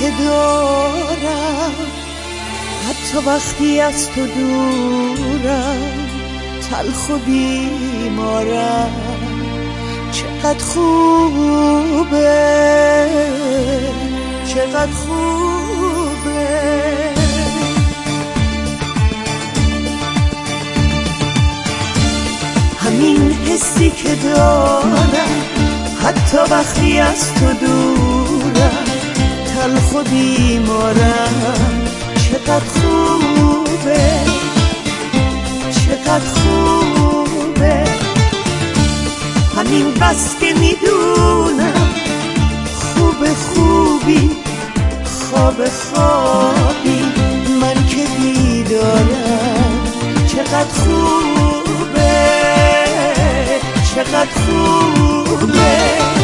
که دارم حتی وقتی از تو دورم، تلخ و بیمارم، چقدر خوبه، چقدر خوبه. همین حسی که دارم حتی وقتی از تو دورم، تلخ و بیمارم، چقدر خوبه، چقدر خوبه. همین بس که میدونم خوب خوبی، خواب خوابی، من که بیدارم، چقدر خوبه، چقدر خوبه.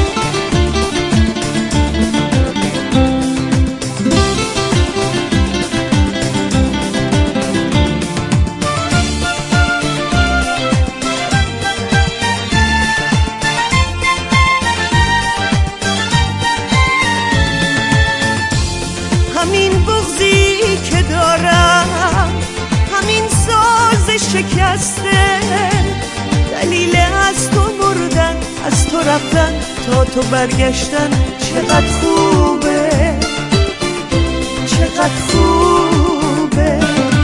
همین بغضی که دارم، همین ساز شکسته، دلیل از تو مردن، از تو رفتن تا تو برگشتن، چقدر خوبه، چقدر خوبه.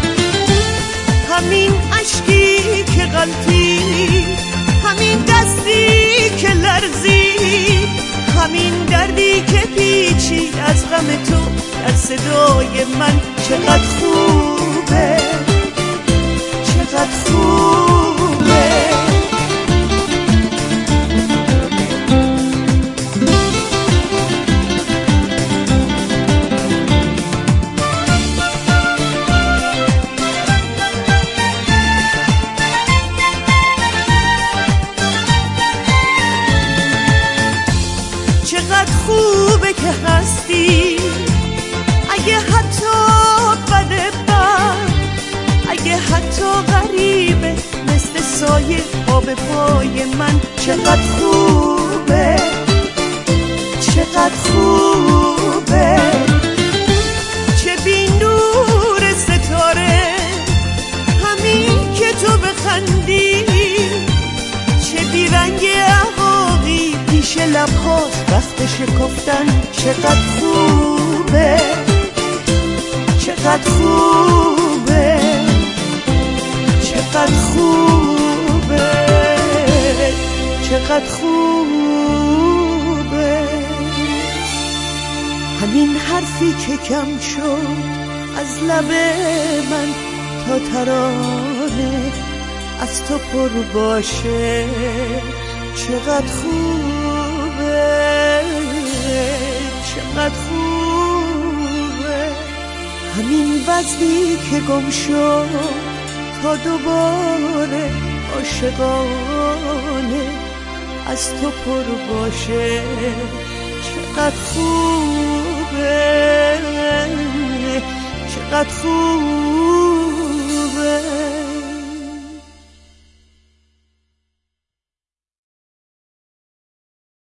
همین عشقی که غلطی، همین دستی که لرزی، همین دردی که پیچی از غم تو در صدای من، چقدر خوبه، چقدر خوبه. چقدر خوبه که هستی، اگه حتی بده بد، اگه حتی غریبه مثل سایه پا به پای من، چقدر خوبه، چقدر خوبه. چه بی نور ستاره همین که تو بخندی، چه بی رنگ عقاقی پیش لبهاش وقت شکفتن، چقدر خوبه، چقدر خوبه، چقدر خوبه، چقدر خوبه. همین حرفی که کم شد از لب من تا ترانه از تو پر باشه، چقدر خوبه، چقدر خوبه. همین وزنی که گم شد تا دوباره عاشقانه از تو پر باشه، چقدر خوبه، چقدر خوبه.